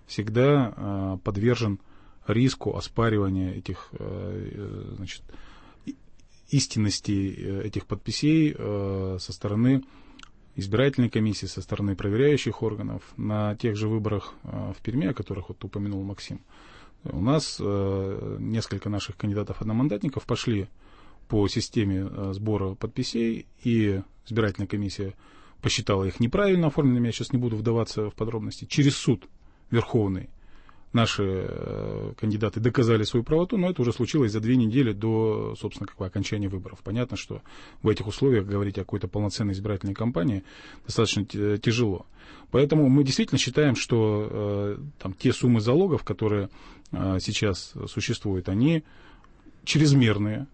всегда подвержен риску оспаривания этих, значит, истинности этих подписей э, со стороны избирательной комиссии, со стороны проверяющих органов. На тех же выборах э, в Перми, о которых вот упомянул Максим, у нас э, несколько наших кандидатов-одномандатников пошли по системе э, сбора подписей, и избирательная комиссия посчитала их неправильно оформленными, я сейчас не буду вдаваться в подробности, через суд Верховный. Наши э, кандидаты доказали свою правоту, но это уже случилось за две недели до, собственно, как бы окончания выборов. Понятно, что в этих условиях говорить о какой-то полноценной избирательной кампании достаточно тяжело. Поэтому мы действительно считаем, что э, там, те суммы залогов, которые э, сейчас существуют, они чрезмерные.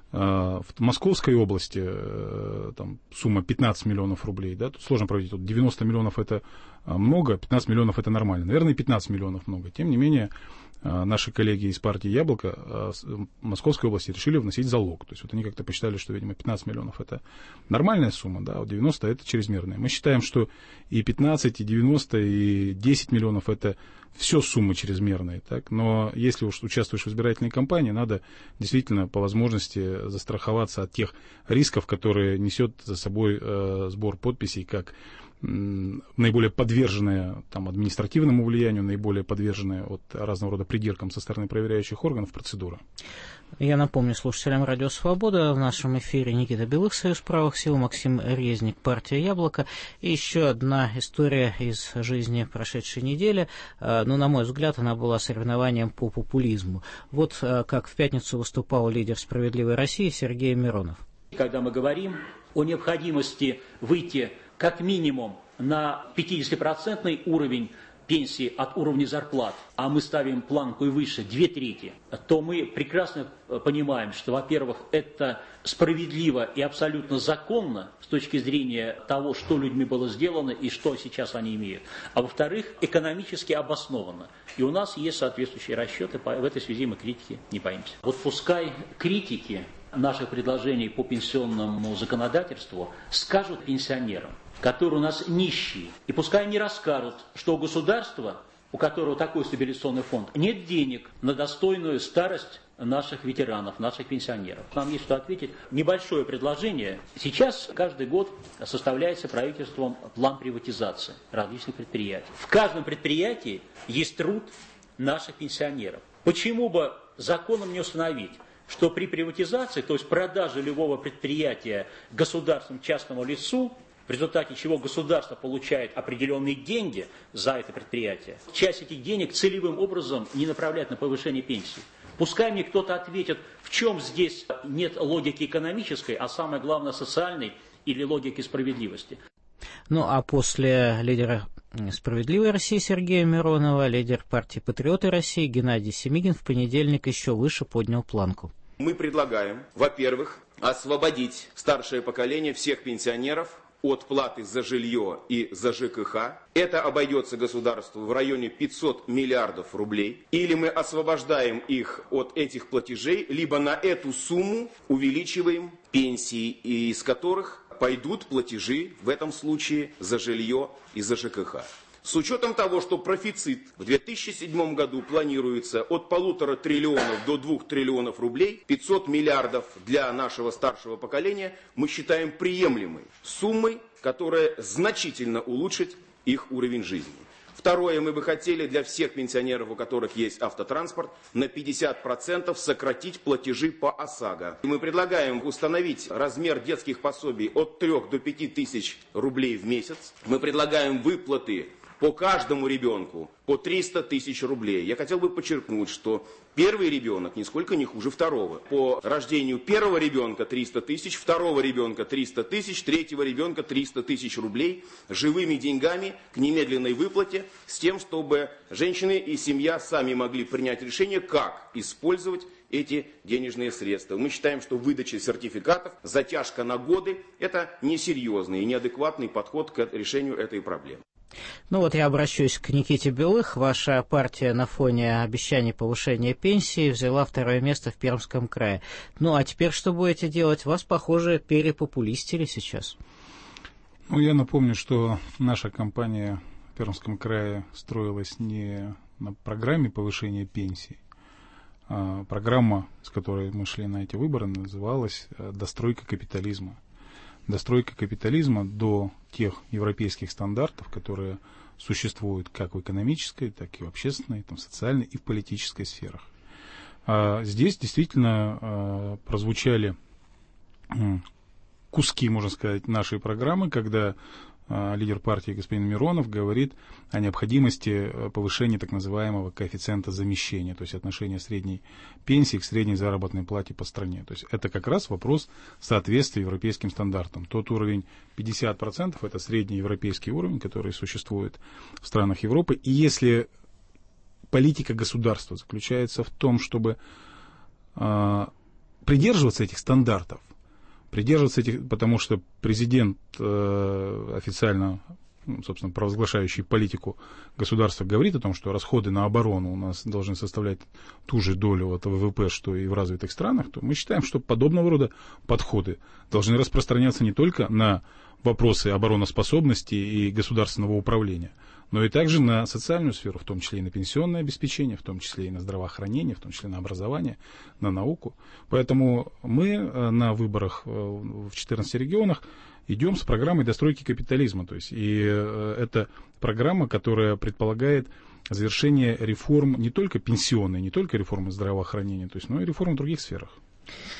В Московской области там, сумма пятнадцать миллионов рублей, да, тут сложно проводить, тут девяносто миллионов это много, пятнадцать миллионов это нормально. Наверное, пятнадцать миллионов много. Тем не менее, наши коллеги из партии «Яблоко» в Московской области решили вносить залог. То есть вот они как-то посчитали, что, видимо, пятнадцать миллионов это нормальная сумма, да, а девяносто это чрезмерная. Мы считаем, что и пятнадцать, и девяносто, и десять миллионов это все суммы чрезмерные. Так? Но если уж участвуешь в избирательной кампании, надо действительно по возможности застраховаться от тех рисков, которые несет за собой э, сбор подписей, как наиболее подверженная там, административному влиянию, наиболее подверженная от разного рода придиркам со стороны проверяющих органов процедура. Я напомню слушателям «Радио Свобода», в нашем эфире Никита Белых, Союз правых сил, Максим Резник, партия «Яблоко». И еще одна история из жизни прошедшей недели. Ну, на мой взгляд, она была соревнованием по популизму. Вот как в пятницу выступал лидер «Справедливой России» Сергей Миронов. Когда мы говорим о необходимости выйти как минимум на пятидесятипроцентный уровень пенсии от уровня зарплат, а мы ставим планку и выше, две трети, то мы прекрасно понимаем, что, во-первых, это справедливо и абсолютно законно с точки зрения того, что людьми было сделано и что сейчас они имеют. А во-вторых, экономически обоснованно. И у нас есть соответствующие расчеты, в этой связи мы критики не боимся. Вот пускай критики наших предложений по пенсионному законодательству скажут пенсионерам, которые у нас нищие, и пускай они расскажут, что у государства, у которого такой стабилизационный фонд, нет денег на достойную старость наших ветеранов, наших пенсионеров. Нам есть что ответить. Небольшое предложение. Сейчас каждый год составляется правительством план приватизации различных предприятий. В каждом предприятии есть труд наших пенсионеров. Почему бы законом не установить, что при приватизации, то есть продаже любого предприятия государственному частному лицу, в результате чего государство получает определенные деньги за это предприятие, часть этих денег целевым образом не направлять на повышение пенсии. Пускай мне кто-то ответит, в чем здесь нет логики экономической, а самое главное социальной или логики справедливости. Ну а после лидера «Справедливой России» Сергея Миронова, лидер партии «Патриоты России» Геннадий Семигин в понедельник еще выше поднял планку. Мы предлагаем, во-первых, освободить старшее поколение всех пенсионеров от платы за жилье и за ЖКХ. Это обойдется государству в районе пятьсот миллиардов рублей. Или мы освобождаем их от этих платежей, либо на эту сумму увеличиваем пенсии, из которых пойдут платежи в этом случае за жилье и за ЖКХ. С учетом того, что профицит в две тысячи седьмом году планируется от полутора триллионов до двух триллионов рублей, пятьсот миллиардов для нашего старшего поколения мы считаем приемлемой суммой, которая значительно улучшит их уровень жизни. Второе, мы бы хотели для всех пенсионеров, у которых есть автотранспорт, на пятьдесят процентов сократить платежи по ОСАГО. Мы предлагаем установить размер детских пособий от трёх до пяти тысяч рублей в месяц. Мы предлагаем выплаты по каждому ребенку по триста тысяч рублей. Я хотел бы подчеркнуть, что первый ребенок нисколько не хуже второго. По рождению первого ребенка триста тысяч, второго ребенка триста тысяч, третьего ребенка триста тысяч рублей живыми деньгами к немедленной выплате, с тем, чтобы женщины и семья сами могли принять решение, как использовать эти денежные средства. Мы считаем, что выдача сертификатов, затяжка на годы – это несерьезный и неадекватный подход к решению этой проблемы. Ну вот я обращусь к Никите Белых. Ваша партия на фоне обещаний повышения пенсии взяла второе место в Пермском крае. Ну а теперь что будете делать? Вас, похоже, перепопулистили сейчас. Ну я напомню, что наша кампания в Пермском крае строилась не на программе повышения пенсий. А программа, с которой мы шли на эти выборы, называлась «Достройка капитализма». Достройка капитализма до тех европейских стандартов, которые существуют как в экономической, так и в общественной, там, социальной и в политической сферах. А здесь действительно а, прозвучали м, куски, можно сказать, нашей программы, когда а, лидер партии господин Миронов говорит о необходимости повышения так называемого коэффициента замещения, то есть отношения средней пенсии к средней заработной плате по стране. То есть это как раз вопрос соответствия европейским стандартам. Тот уровень пятьдесят процентов это средний европейский уровень, который существует в странах Европы. И если политика государства заключается в том, чтобы э, придерживаться этих стандартов, придерживаться этих, потому что президент э, официально, собственно, провозглашающий политику государства говорит о том, что расходы на оборону у нас должны составлять ту же долю от ВВП, что и в развитых странах, то мы считаем, что подобного рода подходы должны распространяться не только на вопросы обороноспособности и государственного управления, но и также на социальную сферу, в том числе и на пенсионное обеспечение, в том числе и на здравоохранение, в том числе на образование, на науку. Поэтому мы на выборах в четырнадцати регионах идем с программой достройки капитализма. То есть, и это программа, которая предполагает завершение реформ не только пенсионной, не только реформы здравоохранения, то есть, но и реформ в других сферах.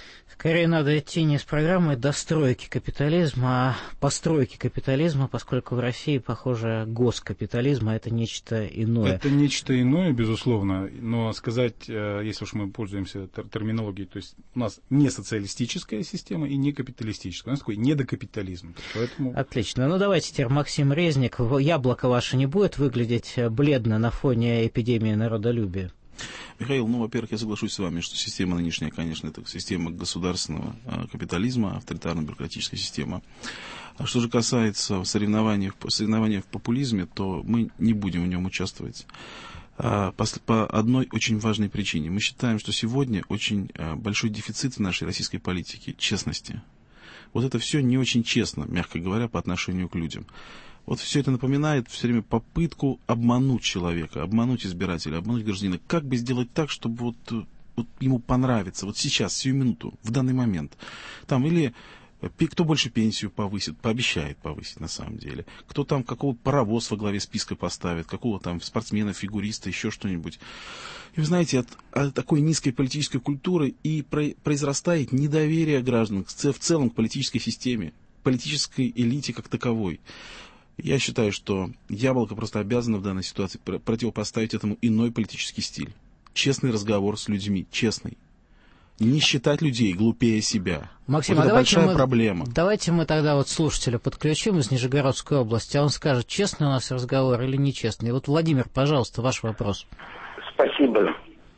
Скорее надо идти не с программой достройки капитализма, а постройки капитализма, поскольку в России, похоже, госкапитализм, а это нечто иное. Это нечто иное, безусловно, но сказать, если уж мы пользуемся терминологией, то есть у нас не социалистическая система и не капиталистическая, у нас такой недокапитализм. Поэтому... Отлично. Ну давайте теперь, Максим Резник, яблоко ваше не будет выглядеть бледно на фоне эпидемии народолюбия? Михаил, ну, во-первых, я соглашусь с вами, что система нынешняя, конечно, это система государственного капитализма, авторитарно-бюрократическая система. А что же касается соревнований, соревнований в популизме, то мы не будем в нем участвовать. По, по одной очень важной причине. Мы считаем, что сегодня очень большой дефицит в нашей российской политике честности. Вот это все не очень честно, мягко говоря, по отношению к людям. Вот все это напоминает все время попытку обмануть человека, обмануть избирателя, обмануть гражданина. Как бы сделать так, чтобы вот, вот ему понравится, вот сейчас, сию минуту, в данный момент. Там или кто больше пенсию повысит, пообещает повысить на самом деле. Кто там какого паровоз во главе списка поставит, какого там спортсмена, фигуриста, еще что-нибудь. И вы знаете, от, от такой низкой политической культуры и произрастает недоверие граждан в целом к политической системе, политической элите как таковой. Я считаю, что яблоко просто обязано в данной ситуации противопоставить этому иной политический стиль. Честный разговор с людьми, честный. Не считать людей глупее себя. Максим, вот а это большая мы, проблема. Давайте мы тогда вот слушателя подключим из Нижегородской области, а он скажет, честный у нас разговор или нечестный. Вот, Владимир, пожалуйста, ваш вопрос. Спасибо.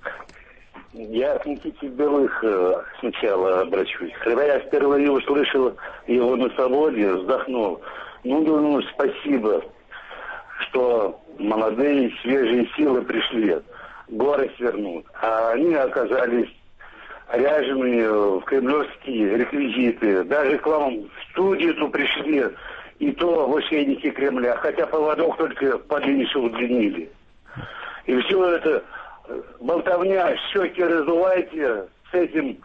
Я к Никите Белых сначала обращусь. Когда я впервые услышал его на свободе, вздохнул. Ну, думаю, спасибо, что молодые, свежие силы пришли, горы свернут. А они оказались ряженые в кремлевские реквизиты. Даже к вам в студию пришли, и то в ошейнике Кремля. Хотя поводок только поменьше удлинили. И все это болтовня, щеки раздувайте с этим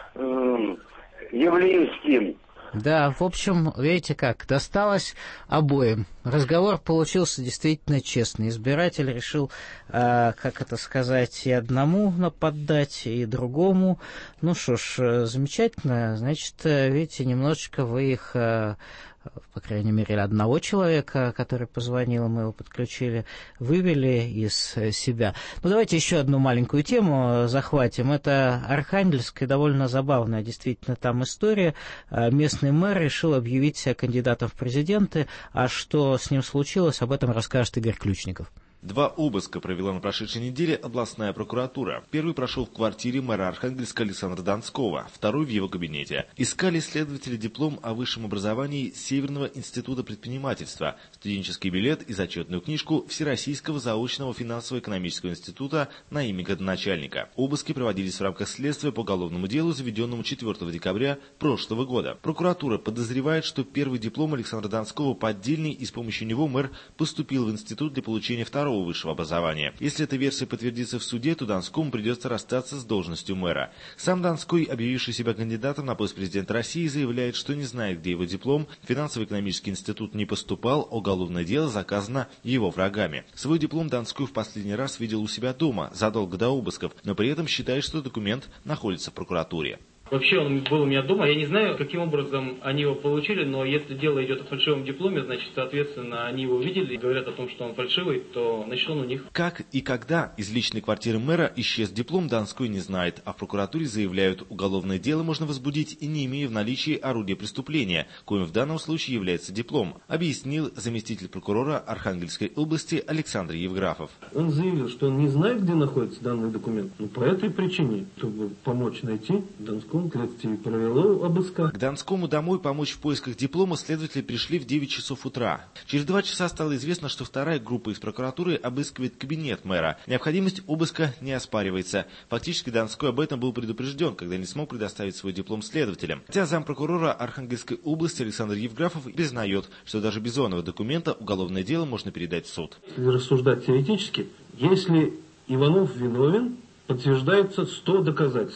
э, Явлинским. Да, в общем, видите как, досталось обоим. Разговор получился действительно честный. Избиратель решил, э, как это сказать, и одному нападать, и другому. Ну что ж, замечательно. Значит, видите, немножечко вы их... Э, по крайней мере, одного человека, который позвонил, мы его подключили, вывели из себя. Ну, давайте еще одну маленькую тему захватим. Это Архангельск, и довольно забавная действительно там история. Местный мэр решил объявить себя кандидатом в президенты, а что с ним случилось, об этом расскажет Игорь Ключников. Два обыска провела на прошедшей неделе областная прокуратура. Первый прошел в квартире мэра Архангельска Александра Донского, второй в его кабинете. Искали следователи диплом о высшем образовании Северного института предпринимательства, студенческий билет и зачетную книжку Всероссийского заочного финансово-экономического института на имя градоначальника. Обыски проводились в рамках следствия по уголовному делу, заведенному четвёртого декабря прошлого года. Прокуратура подозревает, что первый диплом Александра Донского поддельный, и с помощью него мэр поступил в институт для получения второго высшего образования. Если эта версия подтвердится в суде, то Донскому придется расстаться с должностью мэра. Сам Донской, объявивший себя кандидатом на пост президента России, заявляет, что не знает, где его диплом, в финансово-экономический институт не поступал, уголовное дело заказано его врагами. Свой диплом Донской в последний раз видел у себя дома, задолго до обысков, но при этом считает, что документ находится в прокуратуре. Вообще он был у меня дома. Я не знаю, каким образом они его получили, но если дело идет о фальшивом дипломе, значит, соответственно, они его видели и говорят о том, что он фальшивый, то значит, он у них. Как и когда из личной квартиры мэра исчез диплом, Донской не знает, а в прокуратуре заявляют, уголовное дело можно возбудить и не имея в наличии орудия преступления, коим в данном случае является диплом, объяснил заместитель прокурора Архангельской области Александр Евграфов. Он заявил, что он не знает, где находится данный документ. Ну, по этой причине, чтобы помочь найти, Донскому провело обыска. К Донскому домой помочь в поисках диплома следователи пришли в девять часов утра. Через два часа стало известно, что вторая группа из прокуратуры обыскивает кабинет мэра. Необходимость обыска не оспаривается. Фактически Донской об этом был предупрежден, когда не смог предоставить свой диплом следователям. Хотя зампрокурора Архангельской области Александр Евграфов признает, что даже без оного документа уголовное дело можно передать в суд. Если рассуждать теоретически, если Иванов виновен, подтверждается сто доказательствами.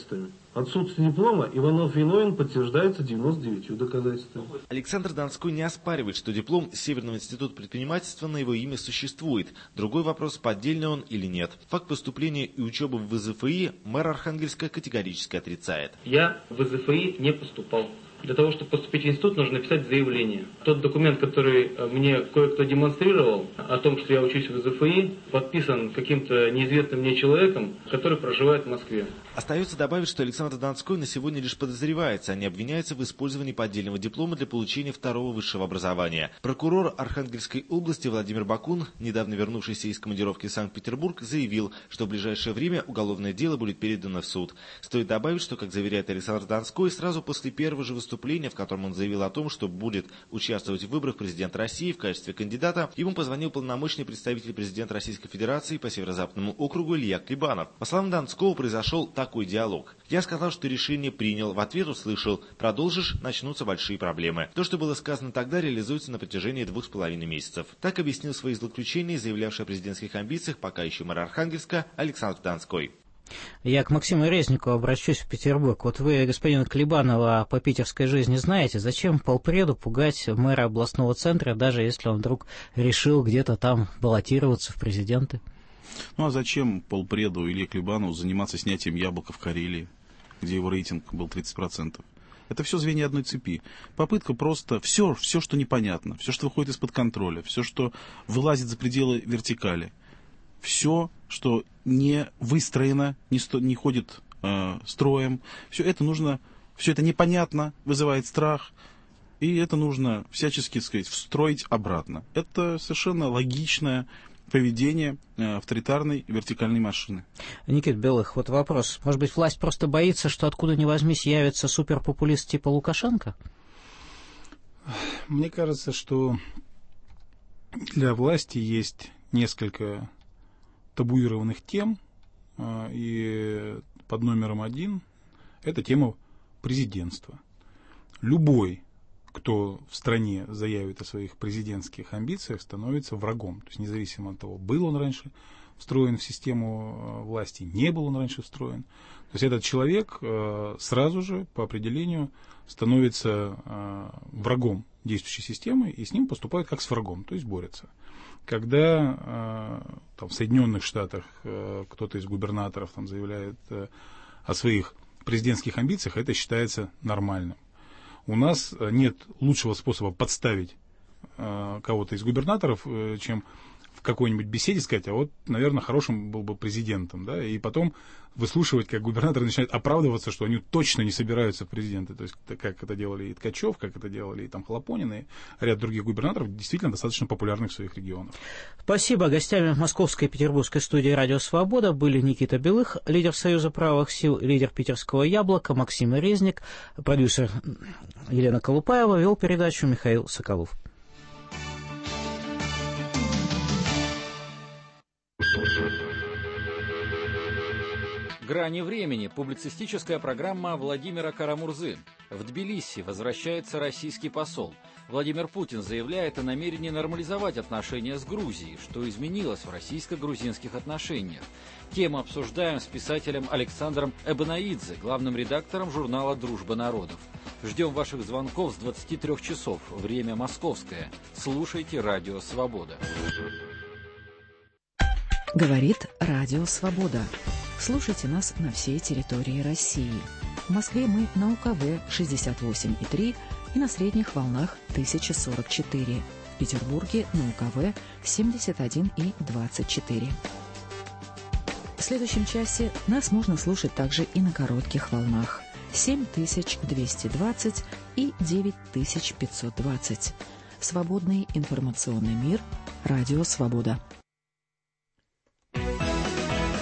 Отсутствие диплома Иванов виновен подтверждается девяносто девятью доказательствами. Александр Донской не оспаривает, что диплом Северного института предпринимательства на его имя существует. Другой вопрос, поддельный он или нет. Факт поступления и учебы в ВЗФИ мэр Архангельска категорически отрицает. Я в ВЗФИ не поступал. Для того, чтобы поступить в институт, нужно написать заявление. Тот документ, который мне кое-кто демонстрировал, о том, что я учусь в ВЗФИ, подписан каким-то неизвестным мне человеком, который проживает в Москве. Остается добавить, что Александр Донской на сегодня лишь подозревается, а не обвиняется в использовании поддельного диплома для получения второго высшего образования. Прокурор Архангельской области Владимир Бакун, недавно вернувшийся из командировки в Санкт-Петербург, заявил, что в ближайшее время уголовное дело будет передано в суд. Стоит добавить, что, как заверяет Александр Донской, сразу после первого же выступления, в котором он заявил о том, что будет участвовать в выборах президента России в качестве кандидата, ему позвонил полномочный представитель президента Российской Федерации по Северо-Западному округу Илья Клебанов. По словам Донского, произошел такой диалог. Я сказал, что решение принял, в ответ услышал: продолжишь, начнутся большие проблемы. То, что было сказано тогда, реализуется на протяжении двух с половиной месяцев. Так объяснил свои злоключения, заявлявший о президентских амбициях пока еще мэр Архангельска Александр Донской. Я к Максиму Резнику обращусь в Петербург. Вот вы, господина Клебанова, по питерской жизни знаете, зачем полпреду пугать мэра областного центра, даже если он вдруг решил где-то там баллотироваться в президенты? Ну а зачем полпреду Илье Клебанову заниматься снятием яблока в Карелии, где его рейтинг был тридцать процентов? Это все звенья одной цепи. Попытка просто все, все, что непонятно, все, что выходит из-под контроля, все, что вылазит за пределы вертикали, все, что не выстроено, не, сто, не ходит э, строем, все это нужно, все это непонятно, вызывает страх, и это нужно всячески, так сказать, встроить обратно. Это совершенно логичное поведение э, авторитарной вертикальной машины. Никита Белых, вот вопрос. Может быть, власть просто боится, что откуда ни возьмись явится суперпопулист типа Лукашенко? Мне кажется, что для власти есть несколько табуированных тем, и под номером один это тема президентства. Любой, кто в стране заявит о своих президентских амбициях, становится врагом. То есть независимо от того, был он раньше встроен в систему власти, не был он раньше встроен. То есть этот человек сразу же по определению становится врагом действующей системы, и с ним поступают как с врагом, то есть борются. Когда там, в Соединенных Штатах кто-то из губернаторов там, заявляет о своих президентских амбициях, это считается нормальным. У нас нет лучшего способа подставить кого-то из губернаторов, чем в какой-нибудь беседе сказать, а вот, наверное, хорошим был бы президентом, да, и потом выслушивать, как губернаторы начинают оправдываться, что они точно не собираются в президенты, то есть как это делали и Ткачев, как это делали и там Хлопонин, и ряд других губернаторов, действительно достаточно популярных в своих регионах. Спасибо. Гостями московской и петербургской студии «Радио Свобода» были Никита Белых, лидер Союза правых сил, лидер питерского «Яблока», Максим Резник, продюсер Елена Колупаева, вел передачу Михаил Соколов. «Грани времени» — публицистическая программа Владимира Карамурзы. В Тбилиси возвращается российский посол. Владимир Путин заявляет о намерении нормализовать отношения с Грузией, что изменилось в российско-грузинских отношениях. Тему обсуждаем с писателем Александром Эбанаидзе, главным редактором журнала «Дружба народов». Ждем ваших звонков с двадцати трёх часов. Время московское. Слушайте «Радио Свобода». Говорит Радио Свобода. Слушайте нас на всей территории России. В Москве мы на УКВ шестьдесят восемь и три и на средних волнах тысяча сорок четыре. В Петербурге на УКВ семьдесят один и двадцать четыре. В следующем часе нас можно слушать также и на коротких волнах семь тысяч двести двадцать и девять тысяч пятьсот двадцать. Свободный информационный мир. Радио Свобода.